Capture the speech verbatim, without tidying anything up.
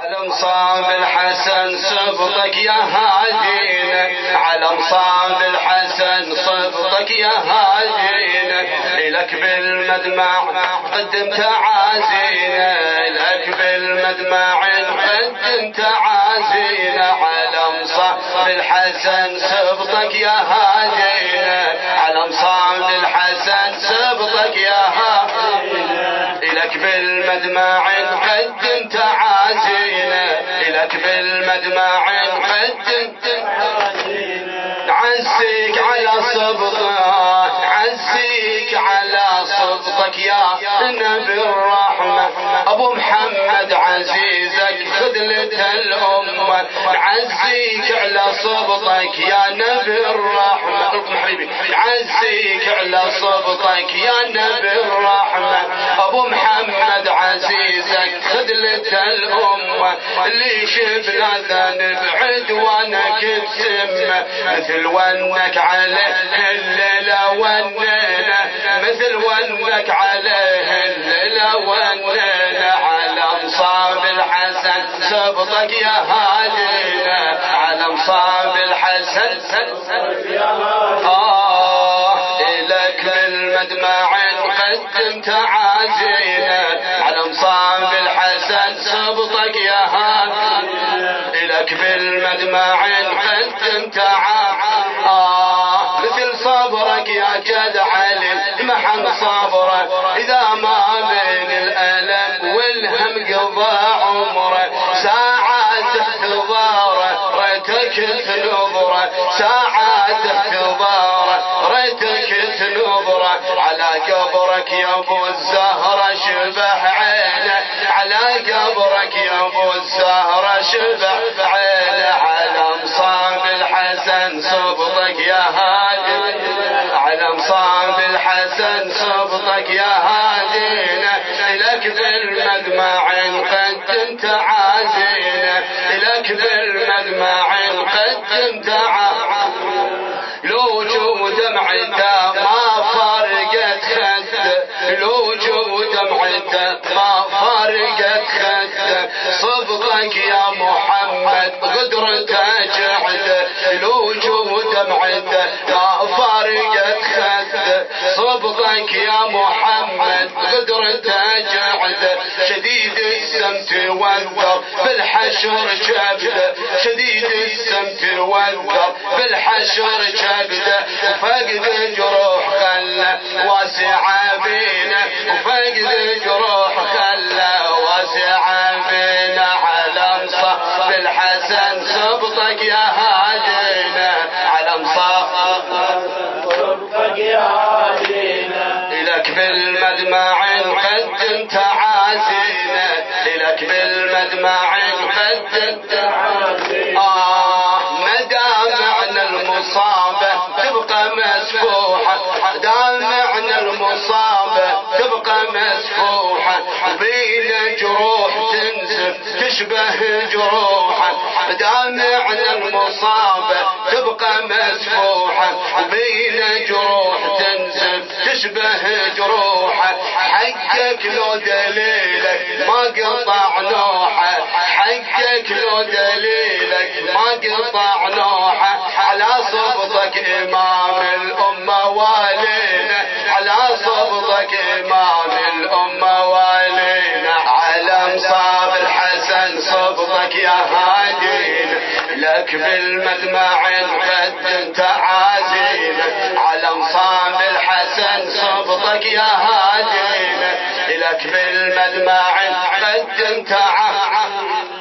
على مصاب الحسن صبطك يا هادينا، على مصاب الحسن صبطك يا هادينا، لك بالمدمع قدم تعازينا، لك بالمدمع قدم تعازينا، على مصاب الحسن صبطك يا هادينا، على مصاب الحسن صبطك يا هادينا، لك بالمدمع قدم تعازينا، لك بالمدمع قدم تعازينا، نعزيك على صبطك، نعزيك على صبطك يا نبي الرحمة، ابو محمد عزيزك خذلة الامة، نعزيك على صبطك يا نبي الرحمة، لكم حبيبي، نعزيك على صبطك يا نبي الرحمة، ابو محمد عزيزك خذلة الامة، اللي شفنا ذنب عدوانك تسمه، مثل ونك عليه الليلة ونينا، مثل ونك عليه الليلة ونينا، على مصاب الحسن صبطك يا هادينا، على مصاب الحسن صبطك يا هادينا، آه إلك بالمدمع قدم تعازينا، على مصاب الحسن صبطك يا هادينا، إلك بالمدمع قدم تعازينا، آه مثل صبرك يا جد علي محن صبره، إذا ما بين الألم والهم قضى عمره، ساعات احتضاره ريتك تنظره، ساعات احتضاره ريتك تنظره، على قبرك يا ابو الزهرة شبح عينه، على قبرك يا ابو الزهرة شبح عينه، على مصاب الحسن صبطك يا هادينا، على مصاب الحسن صبطك يا هادينا، لك بالمدمع قدم تعازينا، لك بالمدمع قدم تعازينا، لو جو دمعته ما فرقت خده، لو جو دمعته ما فرقت خده، صبطك يا محمد قدرته جعده، لو جو دمعته ما فرقت خده، صبطك يا محمد قدرته جعده، شديد السمت والذر بالحشر جبده، شديد السمت والذر بالحشر جبده، وفقد جروح خله واسع بينا، وفقد جروح خله واسع بينا، على مصاب الحسن صبطك يا هادينا، على مصاب صبطك يا هادينا، لك بالمدمع قدم تعازينا، لك بالمدمع قدم تعازينا، آه مدامعنا المصابة تبقى مسفوحة، دامعنا المصابة تبقى مسفوحة، بين جروح تنزف تشبه جروحا، دامعنا المصابة تبقى مسفوحة، بين جروح تنزف تشبه جروحا، حقك لو دليلك ما قطع نوحه، حقك لو دليلك ما قطع نوحه، على صبطك إمام الأمة والينا، على صبطك إمام الأمة والينا، على مصاب الحسن صبطك يا هادينا، لك بالمدمع قدم تعازينا، على مصاب الحسن صبطك يا هادينا، لك بالمدمع قدم تعازينا.